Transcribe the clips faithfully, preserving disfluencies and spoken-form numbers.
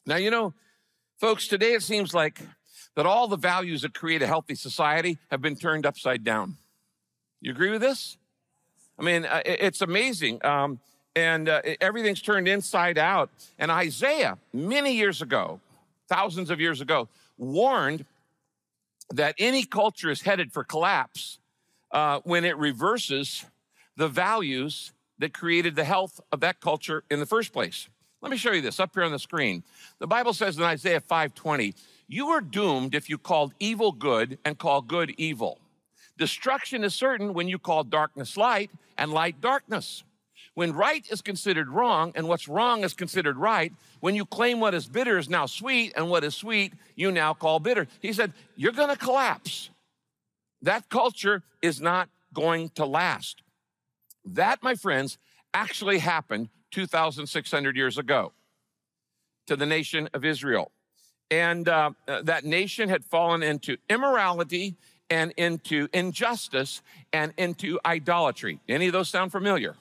Now, you know, folks, today it seems like that all the values that create a healthy society have been turned upside down. You agree with this? I mean, uh, it's amazing. Um, and uh, everything's turned inside out. And Isaiah, many years ago, thousands of years ago, warned that any culture is headed for collapse uh, when it reverses the values that created the health of that culture in the first place. Let me show you this up here on the screen. The Bible says in Isaiah five twenty, "You are doomed if you called evil good and call good evil. Destruction is certain when you call darkness light and light darkness. When right is considered wrong and what's wrong is considered right, when you claim what is bitter is now sweet and what is sweet you now call bitter." He said, you're going to collapse. That culture is not going to last. That, my friends, actually happened two thousand six hundred years ago to the nation of Israel. And uh, that nation had fallen into immorality and into injustice and into idolatry. Any of those sound familiar?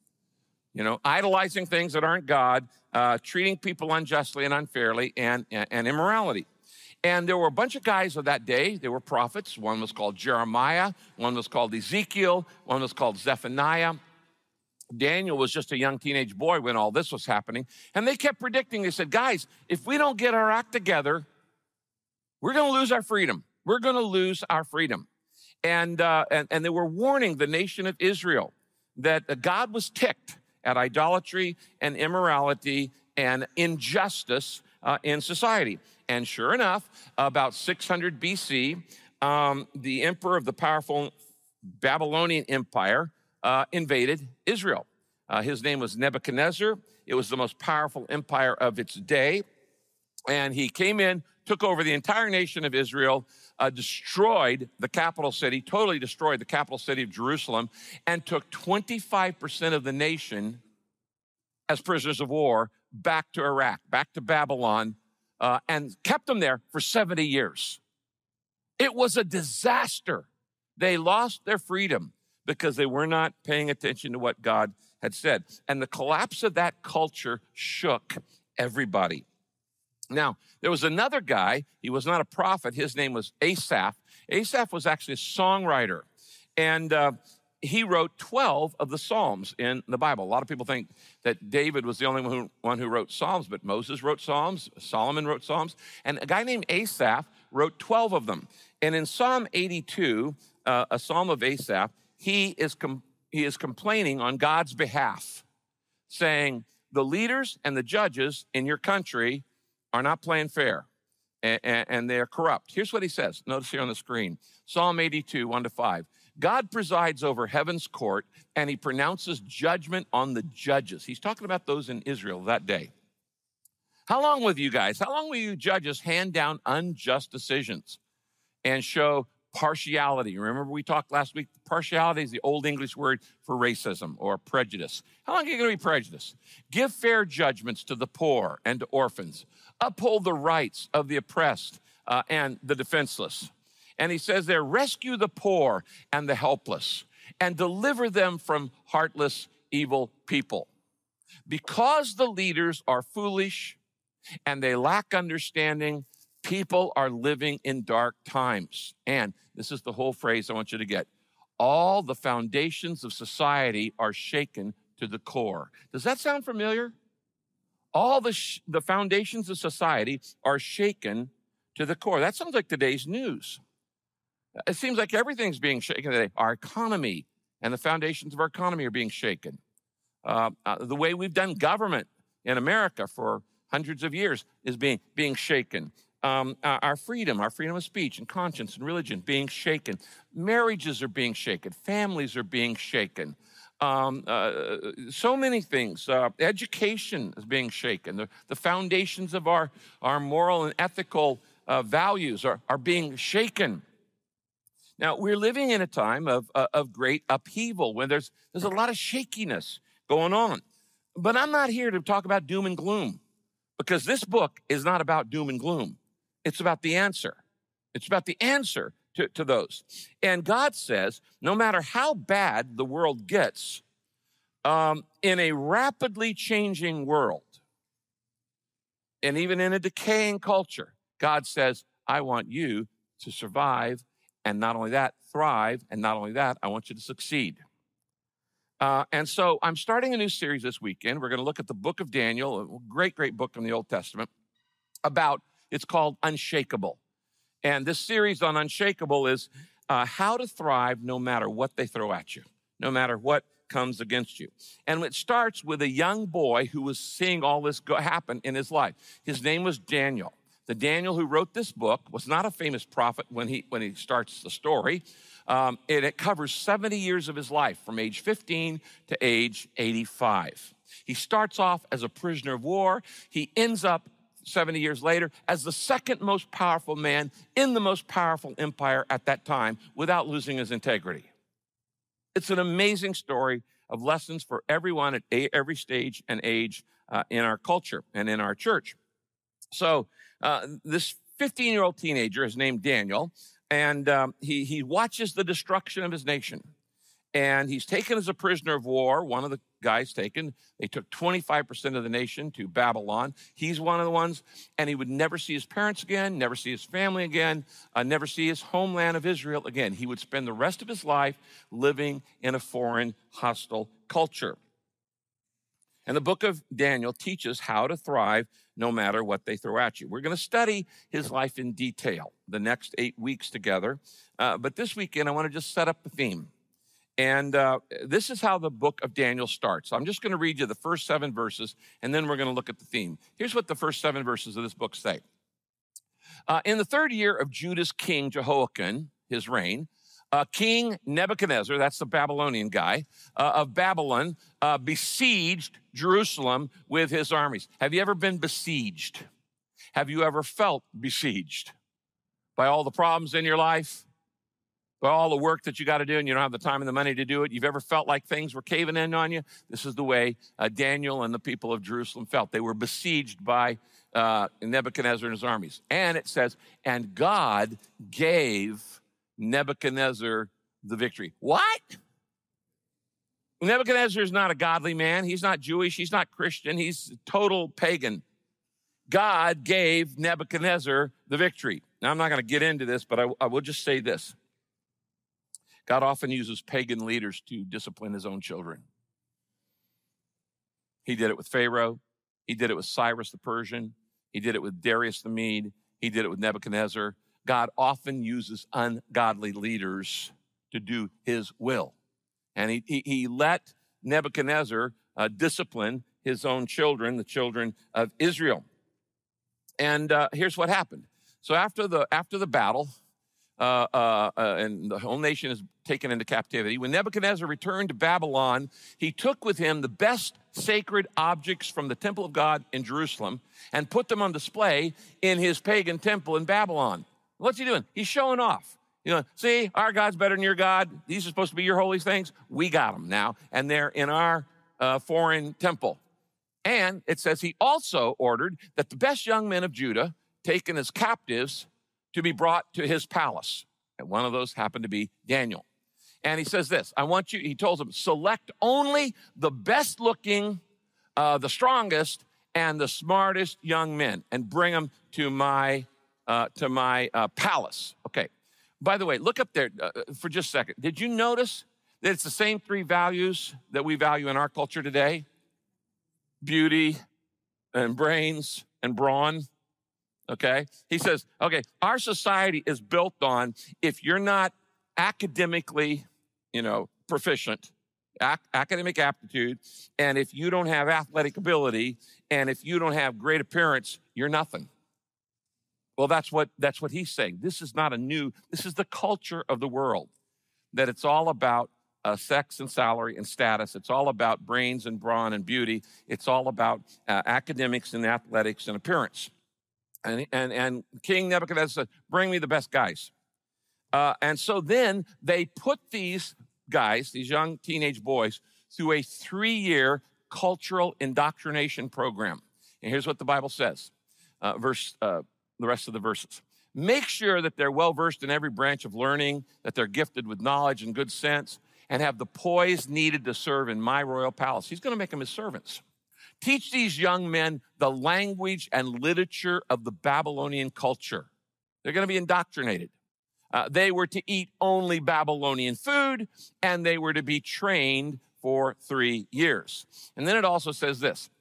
You know, idolizing things that aren't God, uh, treating people unjustly and unfairly, and, and, and immorality. And there were a bunch of guys of that day. They were prophets. One was called Jeremiah. One was called Ezekiel. One was called Zephaniah. Daniel was just a young teenage boy when all this was happening. And they kept predicting. They said, guys, if we don't get our act together, we're going to lose our freedom. We're going to lose our freedom. And, uh, and, and they were warning the nation of Israel that God was ticked at idolatry and immorality and injustice uh, in society. And sure enough, about six hundred B C, um, the emperor of the powerful Babylonian Empire uh, invaded Israel. Uh, his name was Nebuchadnezzar. It was the most powerful empire of its day. And he came in, took over the entire nation of Israel, uh, destroyed the capital city, totally destroyed the capital city of Jerusalem, and took twenty-five percent of the nation as prisoners of war back to Iraq, back to Babylon, uh, and kept them there for seventy years. It was a disaster. They lost their freedom because they were not paying attention to what God had said. And the collapse of that culture shook everybody. Now, there was another guy. He was not a prophet. His name was Asaph. Asaph was actually a songwriter. And uh, he wrote twelve of the Psalms in the Bible. A lot of people think that David was the only one who, one who wrote Psalms, but Moses wrote Psalms, Solomon wrote Psalms, and a guy named Asaph wrote twelve of them. And in Psalm eighty-two, uh, a Psalm of Asaph, he is, com- he is complaining on God's behalf, saying, the leaders and the judges in your country are not playing fair, and, and, and they're corrupt. Here's what he says. Notice here on the screen. Psalm eighty-two, one to five. God presides over heaven's court, and he pronounces judgment on the judges. He's talking about those in Israel that day. How long will you guys, how long will you judges hand down unjust decisions and show partiality? Remember we talked last week, partiality is the old English word for racism or prejudice. How long are you going to be prejudiced? Give fair judgments to the poor and to orphans. Uphold the rights of the oppressed uh, and the defenseless. And he says there, rescue the poor and the helpless and deliver them from heartless, evil people. Because the leaders are foolish and they lack understanding, people are living in dark times. And this is the whole phrase I want you to get. All the foundations of society are shaken to the core. Does that sound familiar? All the, sh- the foundations of society are shaken to the core. That sounds like today's news. It seems like everything's being shaken today. Our economy and the foundations of our economy are being shaken. Uh, uh, the way we've done government in America for hundreds of years is being, being shaken. Um, our freedom, our freedom of speech and conscience and religion being shaken. Marriages are being shaken. Families are being shaken. Um, uh, so many things. Uh, education is being shaken. The, the foundations of our, our moral and ethical uh, values are, are being shaken. Now, we're living in a time of, uh, of great upheaval when there's, there's a lot of shakiness going on. But I'm not here to talk about doom and gloom, because this book is not about doom and gloom. It's about the answer. It's about the answer to, to those. And God says, no matter how bad the world gets, um, in a rapidly changing world, And even in a decaying culture, God says, I want you to survive, and not only that, thrive, and not only that, I want you to succeed. Uh, and so I'm starting a new series this weekend. We're going to look at the book of Daniel, a great, great book in the Old Testament, about, it's called Unshakable. And this series on Unshakable is uh, how to thrive no matter what they throw at you, no matter what comes against you. And it starts with a young boy who was seeing all this go- happen in his life. His name was Daniel. The Daniel who wrote this book was not a famous prophet when he, when he starts the story. Um, it, it covers seventy years of his life from age fifteen to age eighty-five. He starts off as a prisoner of war. He ends up seventy years later as the second most powerful man in the most powerful empire at that time without losing his integrity. It's an amazing story of lessons for everyone at a, every stage and age uh, in our culture and in our church. So uh, this fifteen-year-old teenager is named Daniel, and um, he, he watches the destruction of his nation. And he's taken as a prisoner of war. One of the guys taken, they took twenty-five percent of the nation to Babylon. He's one of the ones, and he would never see his parents again, never see his family again, uh, never see his homeland of Israel again. He would spend the rest of his life living in a foreign, hostile culture. And the book of Daniel teaches how to thrive no matter what they throw at you. We're going to study his life in detail the next eight weeks together. Uh, but this weekend, I want to just set up the theme. And uh, this is how the book of Daniel starts. I'm just going to read you the first seven verses, and then we're going to look at the theme. Here's what the first seven verses of this book say. Uh, in the third year of Judah's king Jehoiakim, his reign, uh, King Nebuchadnezzar, that's the Babylonian guy, uh, of Babylon, uh, besieged Jerusalem with his armies. Have you ever been besieged? Have you ever felt besieged by all the problems in your life? By all the work that you got to do and you don't have the time and the money to do it? You've ever felt like things were caving in on you? This is the way uh, Daniel and the people of Jerusalem felt. They were besieged by uh, Nebuchadnezzar and his armies. And it says, and God gave Nebuchadnezzar the victory. What? Nebuchadnezzar is not a godly man. He's not Jewish. He's not Christian. He's total pagan. God gave Nebuchadnezzar the victory. Now, I'm not going to get into this, but I, I will just say this. God often uses pagan leaders to discipline his own children. He did it with Pharaoh. He did it with Cyrus the Persian. He did it with Darius the Mede. He did it with Nebuchadnezzar. God often uses ungodly leaders to do his will. And he, he, he let Nebuchadnezzar uh, discipline his own children, the children of Israel. And uh, here's what happened. So after the, after the battle, Uh, uh, uh, and the whole nation is taken into captivity. When Nebuchadnezzar returned to Babylon, he took with him the best sacred objects from the temple of God in Jerusalem and put them on display in his pagan temple in Babylon. What's he doing? He's showing off. You know, see, our God's better than your God. These are supposed to be your holy things. We got them now, and they're in our uh, foreign temple. And it says he also ordered that the best young men of Judah, taken as captives, to be brought to his palace. And one of those happened to be Daniel. And he says this, I want you, he told them, select only the best looking, uh, the strongest, and the smartest young men and bring them to my, uh, to my uh, palace. Okay. By the way, look up there uh, for just a second. Did you notice that it's the same three values that we value in our culture today? Beauty and brains and brawn. Okay, he says, okay, our society is built on if you're not academically, you know, proficient, ac- academic aptitude, and if you don't have athletic ability, and if you don't have great appearance, you're nothing. Well, that's what that's what he's saying. This is not a new, this is the culture of the world, that it's all about uh, sex and salary and status. It's all about brains and brawn and beauty. It's all about uh, academics and athletics and appearance. And, and, and King Nebuchadnezzar said, bring me the best guys. Uh, and so then they put these guys, these young teenage boys, through a three-year cultural indoctrination program. And here's what the Bible says, uh, verse, uh, the rest of the verses. Make sure that they're well-versed in every branch of learning, that they're gifted with knowledge and good sense, and have the poise needed to serve in my royal palace. He's going to make them his servants. Teach these young men the language and literature of the Babylonian culture. They're going to be indoctrinated. Uh, they were to eat only Babylonian food, and they were to be trained for three years. And then it also says this.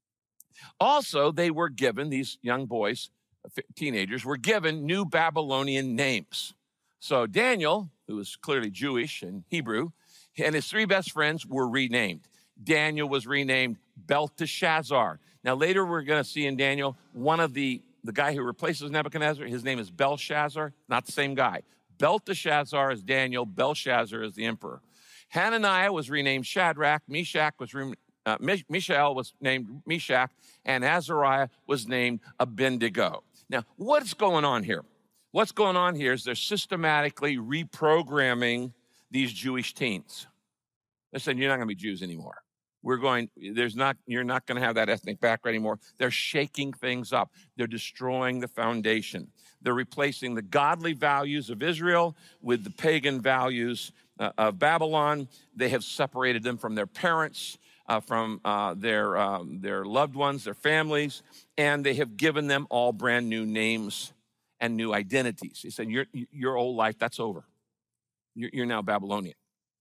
Also, they were given, these young boys, teenagers, were given new Babylonian names. So Daniel, who was clearly Jewish and Hebrew, and his three best friends were renamed. Daniel was renamed Belteshazzar. Now, later we're going to see in Daniel, one of the, the guy who replaces Nebuchadnezzar, his name is Belshazzar, not the same guy. Belteshazzar is Daniel, Belshazzar is the emperor. Hananiah was renamed Shadrach, Meshach was renamed Uh, Mishael was named Meshach, and Azariah was named Abednego. Now, what's going on here? What's going on here is they're systematically reprogramming these Jewish teens. They're saying, you're not going to be Jews anymore. We're going, there's not, you're not going to have that ethnic background anymore. They're shaking things up. They're destroying the foundation. They're replacing the godly values of Israel with the pagan values uh, of Babylon. They have separated them from their parents, Uh, from uh, their, um, their loved ones, their families, and they have given them all brand new names and new identities. He said, your, your old life, that's over. You're, you're now Babylonian.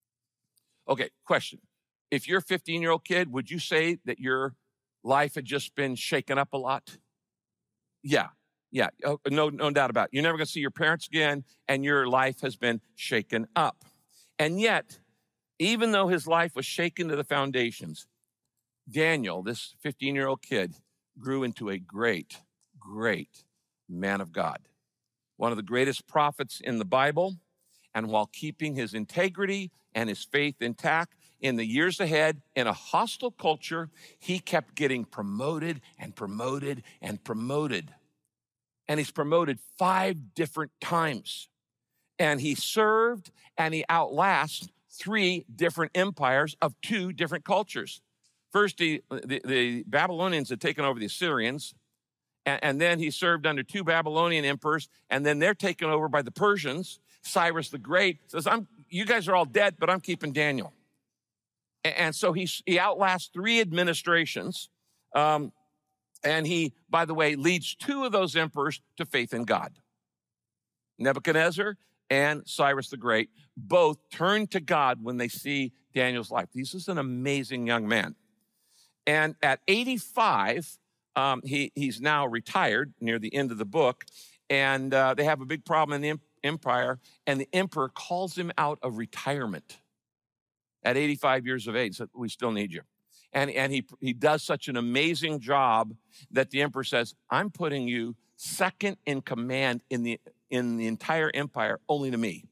Okay, question. If you're a fifteen-year-old kid, would you say that your life had just been shaken up a lot? Yeah, yeah, oh, no, no doubt about it. You're never going to see your parents again, and your life has been shaken up. And yet, even though his life was shaken to the foundations, Daniel, this fifteen-year-old kid, grew into a great, great man of God. One of the greatest prophets in the Bible, and while keeping his integrity and his faith intact, in the years ahead, in a hostile culture, he kept getting promoted and promoted and promoted. And he's promoted five different times. And he served and he outlasted three different empires of two different cultures. First, the, the, the Babylonians had taken over the Assyrians, and, and then he served under two Babylonian emperors, and then they're taken over by the Persians. Cyrus the Great says, "I'm, you guys are all dead, but I'm keeping Daniel." And, and so he, he outlasts three administrations, um, and he, by the way, leads two of those emperors to faith in God. Nebuchadnezzar and Cyrus the Great both turn to God when they see Daniel's life. This is an amazing young man. And at eighty-five, um, he, he's now retired near the end of the book, and uh, they have a big problem in the empire, and the emperor calls him out of retirement at eighty-five years of age. Said, "We still need you." And, and he, he does such an amazing job that the emperor says, "I'm putting you second in command in the in the entire empire, only to me."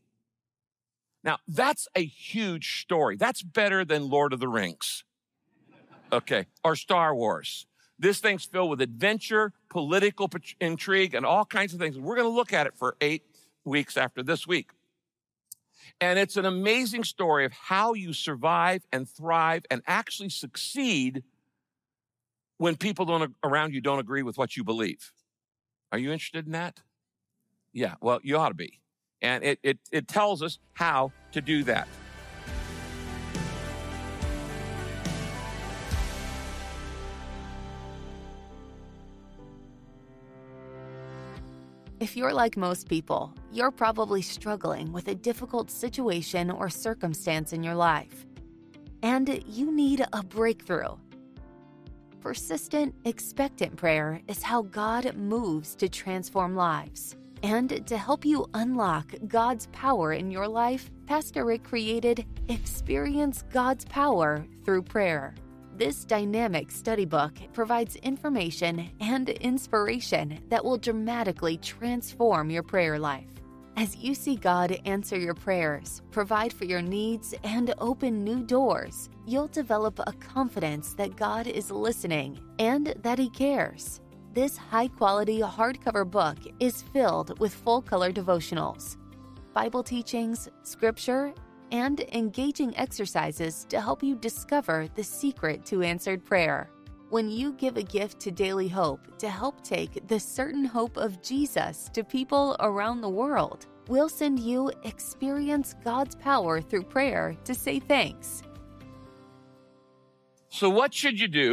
Now, that's a huge story. That's better than Lord of the Rings, okay, or Star Wars. This thing's filled with adventure, political intrigue, and all kinds of things. We're going to look at it for eight weeks after this week. And it's an amazing story of how you survive and thrive and actually succeed when people don't, around you don't agree with what you believe. Are you interested in that? Yeah, well, you ought to be. And it, it, it tells us how to do that. If you're like most people, you're probably struggling with a difficult situation or circumstance in your life, and you need a breakthrough. Persistent, expectant prayer is how God moves to transform lives. And to help you unlock God's power in your life, Pastor Rick created Experience God's Power Through Prayer. This dynamic study book provides information and inspiration that will dramatically transform your prayer life. As you see God answer your prayers, provide for your needs, and open new doors, you'll develop a confidence that God is listening and that He cares. This high-quality hardcover book is filled with full-color devotionals, Bible teachings, scripture, and engaging exercises to help you discover the secret to answered prayer. When you give a gift to Daily Hope to help take the certain hope of Jesus to people around the world, we'll send you Experience God's Power Through Prayer to say thanks. So what should you do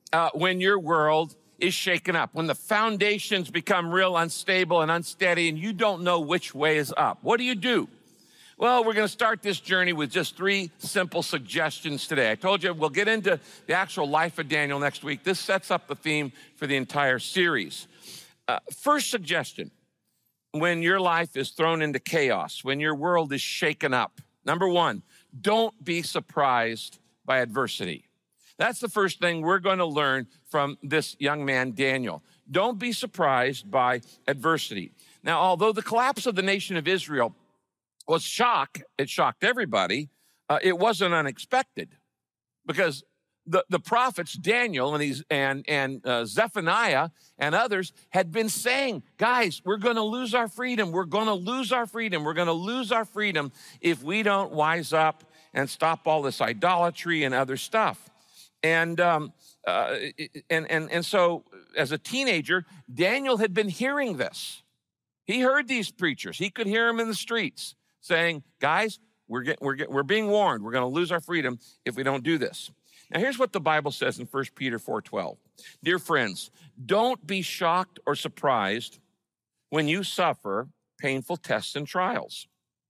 uh, when your world is shaken up, when the foundations become real unstable and unsteady and you don't know which way is up. What do you do? Well, we're going to start this journey with just three simple suggestions today. I told you we'll get into the actual life of Daniel next week. This sets up the theme for the entire series. Uh, first suggestion, when your life is thrown into chaos, when your world is shaken up, number one, don't be surprised by adversity. That's the first thing we're going to learn from this young man, Daniel. Don't be surprised by adversity. Now, although the collapse of the nation of Israel was shock, it shocked everybody, uh, it wasn't unexpected because the, the prophets, Daniel and, these, and, and uh, Zephaniah and others had been saying, guys, we're going to lose our freedom. We're going to lose our freedom. We're going to lose our freedom if we don't wise up and stop all this idolatry and other stuff. And, um, uh, and, and, and so as a teenager, Daniel had been hearing this. He heard these preachers. He could hear them in the streets saying, guys, we're, get, we're, get, we're being warned. We're going to lose our freedom if we don't do this. Now, here's what the Bible says in First Peter four twelve. Dear friends, don't be shocked or surprised when you suffer painful tests and trials,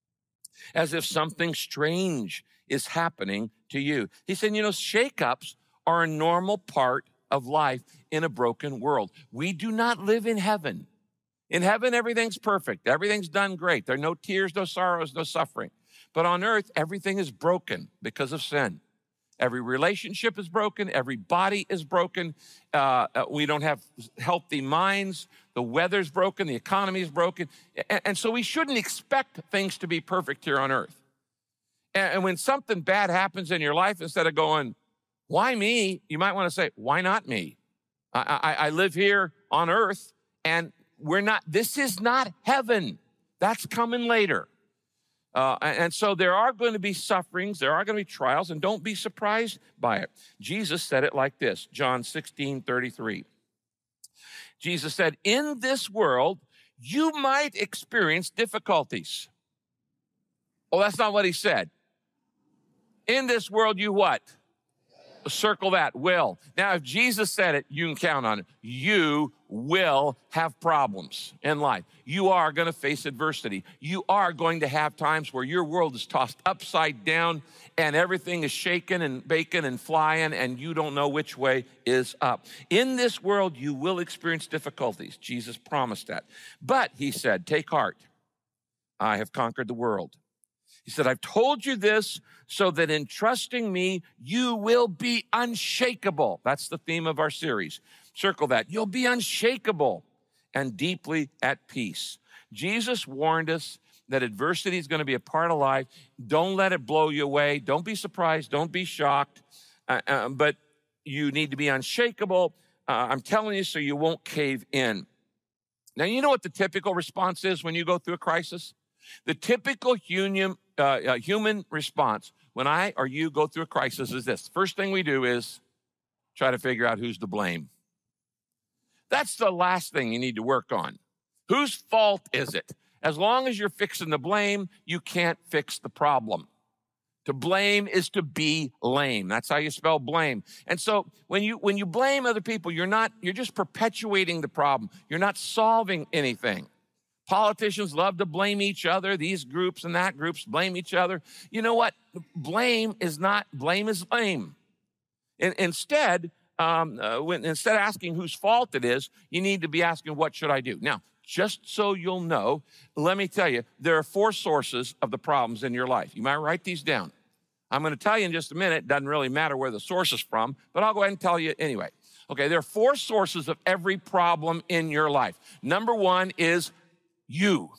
as if something strange is happening to you. He said, you know, shakeups are a normal part of life in a broken world. We do not live in heaven. In heaven, everything's perfect. Everything's done great. There are no tears, no sorrows, no suffering. But on earth, everything is broken because of sin. Every relationship is broken. Every body is broken. Uh, we don't have healthy minds. The weather's broken. The economy is broken. And, and so we shouldn't expect things to be perfect here on earth. And, and when something bad happens in your life, instead of going, why me? You might want to say, why not me? I, I, I live here on earth, and we're not, this is not heaven. That's coming later. Uh, and so there are going to be sufferings, there are going to be trials, and don't be surprised by it. Jesus said it like this, John sixteen thirty-three. Jesus said, in this world, you might experience difficulties. Oh, that's not what he said. In this world, you what? Circle that, will. Now, if Jesus said it, you can count on it. You will have problems in life. You are going to face adversity. You are going to have times where your world is tossed upside down and everything is shaking and baking and flying and you don't know which way is up. In this world, you will experience difficulties. Jesus promised that. But, he said, take heart. I have conquered the world. He said, I've told you this so that in trusting me, you will be unshakable. That's the theme of our series. Circle that. You'll be unshakable and deeply at peace. Jesus warned us that adversity is going to be a part of life. Don't let it blow you away. Don't be surprised. Don't be shocked. Uh, uh, but you need to be unshakable. Uh, I'm telling you so you won't cave in. Now, you know what the typical response is when you go through a crisis? The typical human, uh, uh, human response when I or you go through a crisis is this. First thing we do is try to figure out who's to blame. That's the last thing you need to work on. Whose fault is it? As long as you're fixing the blame, you can't fix the problem. To blame is to be lame. That's how you spell blame. And so when you when you blame other people, you're not you're just perpetuating the problem. You're not solving anything. Politicians love to blame each other. These groups and that groups blame each other. You know what? Blame is not, blame is lame. In, instead, um, uh, when, instead of asking whose fault it is, you need to be asking, what should I do? Now, just so you'll know, let me tell you, there are four sources of the problems in your life. You might write these down. I'm going to tell you in just a minute. It doesn't really matter where the source is from, but I'll go ahead and tell you anyway. Okay, there are four sources of every problem in your life. Number one is you,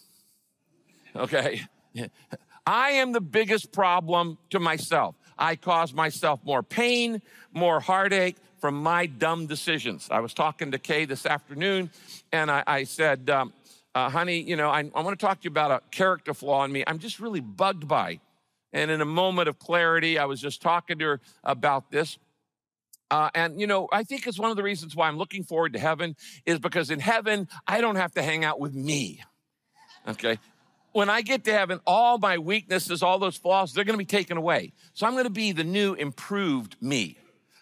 okay? I am the biggest problem to myself. I cause myself more pain, more heartache from my dumb decisions. I was talking to Kay this afternoon, and I, I said, um, uh, honey, you know, I, I want to talk to you about a character flaw in me I'm just really bugged by. And in a moment of clarity, I was just talking to her about this. Uh, and, you know, I think it's one of the reasons why I'm looking forward to heaven is because in heaven, I don't have to hang out with me. Okay, when I get to heaven, all my weaknesses, all those flaws, they're going to be taken away. So I'm going to be the new, improved me.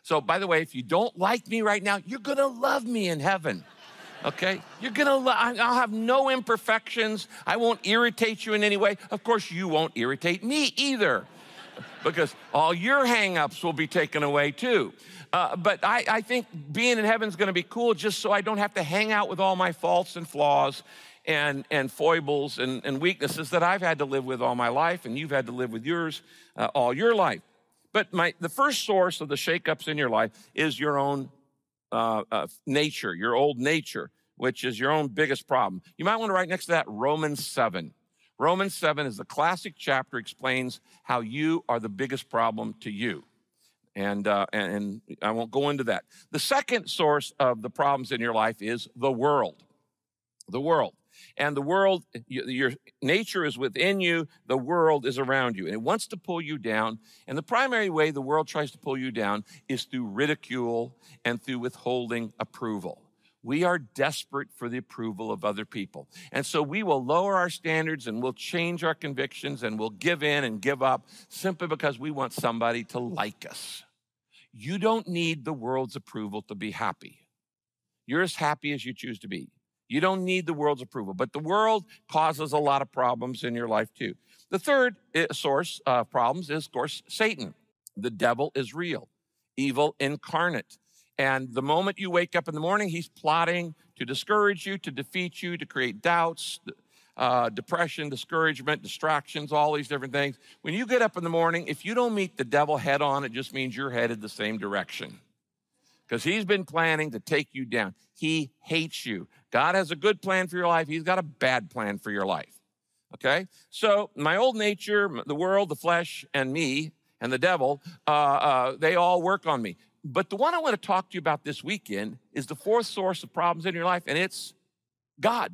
So, by the way, if you don't like me right now, you're going to love me in heaven. Okay? You're going to love, I'll have no imperfections. I won't irritate you in any way. Of course, you won't irritate me either, because all your hang-ups will be taken away too. Uh, but I, I think being in heaven is going to be cool, just so I don't have to hang out with all my faults and flaws and, and foibles and, and weaknesses that I've had to live with all my life, and you've had to live with yours uh, all your life. But my, the first source of the shakeups in your life is your own uh, uh, nature, your old nature, which is your own biggest problem. You might want to write next to that Romans seven. Romans seven is the classic chapter, explains how you are the biggest problem to you. And, uh, and, and I won't go into that. The second source of the problems in your life is the world. The world. And the world, your nature is within you. The world is around you. And it wants to pull you down. And the primary way the world tries to pull you down is through ridicule and through withholding approval. We are desperate for the approval of other people. And so we will lower our standards and we'll change our convictions and we'll give in and give up simply because we want somebody to like us. You don't need the world's approval to be happy. You're as happy as you choose to be. You don't need the world's approval, but the world causes a lot of problems in your life too. The third source of problems is, of course, Satan. The devil is real, evil incarnate. And the moment you wake up in the morning, he's plotting to discourage you, to defeat you, to create doubts, uh, depression, discouragement, distractions, all these different things. When you get up in the morning, if you don't meet the devil head on, it just means you're headed the same direction, because he's been planning to take you down. He hates you. God has a good plan for your life. He's got a bad plan for your life. Okay? So my old nature, the world, the flesh, and me, and the devil, uh, uh, they all work on me. But the one I want to talk to you about this weekend is the fourth source of problems in your life, and it's God.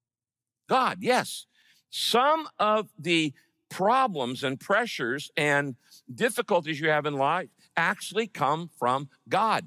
God, yes. Some of the problems and pressures and difficulties you have in life actually come from God.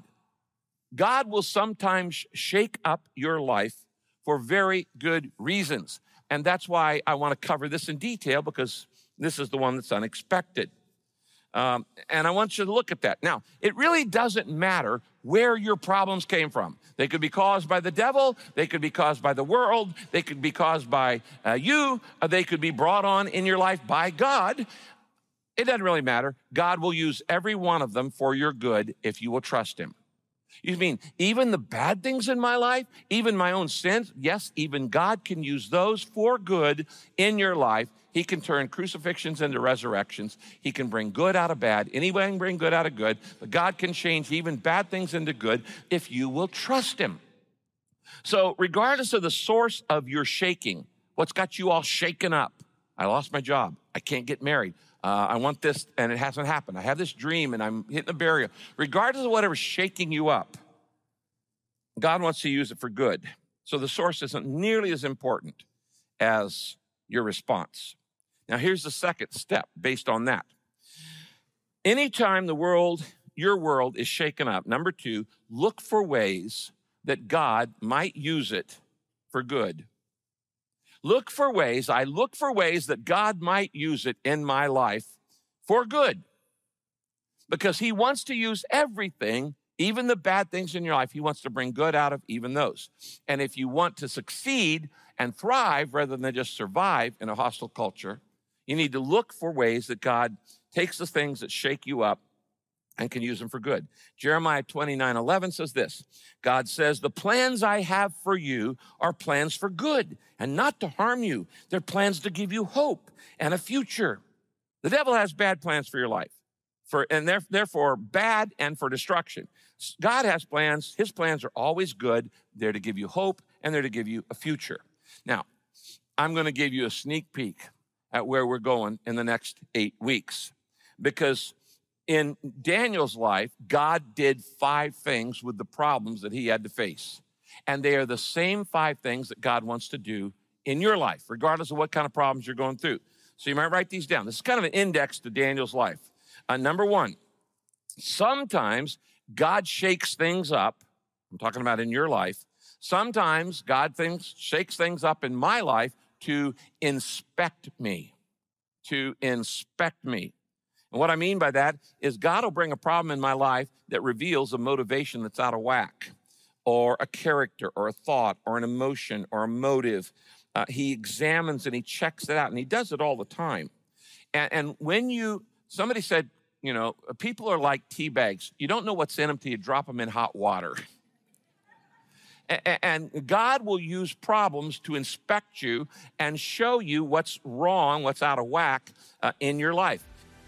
God will sometimes shake up your life for very good reasons. And that's why I want to cover this in detail, because this is the one that's unexpected. Um, and I want you to look at that. Now, it really doesn't matter where your problems came from. They could be caused by the devil. They could be caused by the world. They could be caused by uh, you. Or they could be brought on in your life by God. It doesn't really matter. God will use every one of them for your good if you will trust him. You mean even the bad things in my life, even my own sins? Yes, even God can use those for good in your life. He can turn crucifixions into resurrections. He can bring good out of bad. Anybody can bring good out of good. But God can change even bad things into good if you will trust him. So regardless of the source of your shaking, what's got you all shaken up? I lost my job. I can't get married. Uh, I want this, and it hasn't happened. I have this dream, and I'm hitting a barrier. Regardless of whatever's shaking you up, God wants to use it for good. So the source isn't nearly as important as your response. Now, here's the second step based on that. Anytime the world, your world is shaken up, number two, look for ways that God might use it for good. Look for ways, I look for ways that God might use it in my life for good. Because he wants to use everything, even the bad things in your life. He wants to bring good out of even those. And if you want to succeed and thrive rather than just survive in a hostile culture, you need to look for ways that God takes the things that shake you up and can use them for good. Jeremiah twenty-nine eleven says this, God says, the plans I have for you are plans for good and not to harm you. They're plans to give you hope and a future. The devil has bad plans for your life, for and therefore bad and for destruction. God has plans. His plans are always good. They're to give you hope and they're to give you a future. Now, I'm going to give you a sneak peek at where we're going in the next eight weeks, because in Daniel's life, God did five things with the problems that he had to face. And they are the same five things that God wants to do in your life, regardless of what kind of problems you're going through. So you might write these down. This is kind of an index to Daniel's life. Uh, number one, sometimes God shakes things up. I'm talking about in your life. Sometimes God things, shakes things up in my life to inspect me, to inspect me. And what I mean by that is God will bring a problem in my life that reveals a motivation that's out of whack, or a character, or a thought, or an emotion, or a motive. Uh, he examines and he checks it out, and he does it all the time. And, and when you, somebody said, you know, people are like tea bags. You don't know what's in them till you drop them in hot water. And God will use problems to inspect you and show you what's wrong, what's out of whack uh, in your life.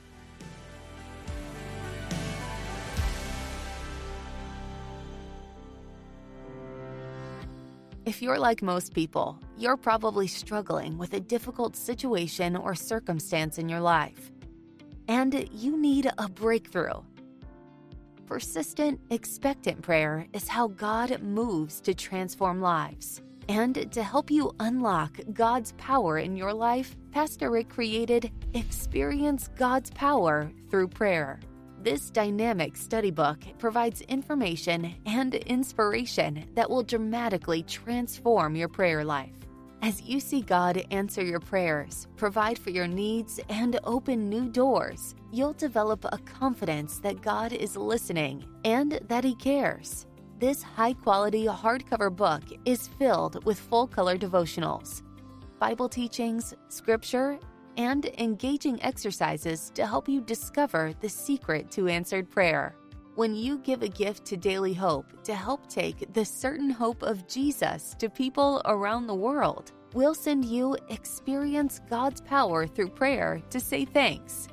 If you're like most people, you're probably struggling with a difficult situation or circumstance in your life, and you need a breakthrough. Persistent, expectant prayer is how God moves to transform lives. And to help you unlock God's power in your life, Pastor Rick created Experience God's Power Through Prayer. This dynamic study book provides information and inspiration that will dramatically transform your prayer life. As you see God answer your prayers, provide for your needs, and open new doors, you'll develop a confidence that God is listening and that He cares. This high-quality hardcover book is filled with full-color devotionals, Bible teachings, scripture, and engaging exercises to help you discover the secret to answered prayer. When you give a gift to Daily Hope to help take the certain hope of Jesus to people around the world, we'll send you Experience God's Power Through Prayer to say thanks.